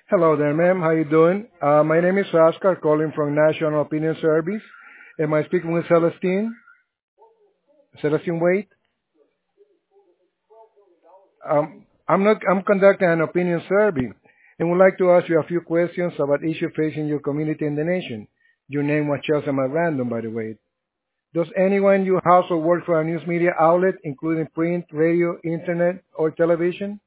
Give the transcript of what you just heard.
Hello there, ma'am. How you doing? My name is Oscar, calling from National Opinion Service. Am I speaking with Celestine? Celestine Wade? I'm conducting an opinion survey and would like to ask you a few questions about issues facing your community and the nation. Your name was chosen at random, by the way. Does anyone in your household work for a news media outlet, including print, radio, internet, or television?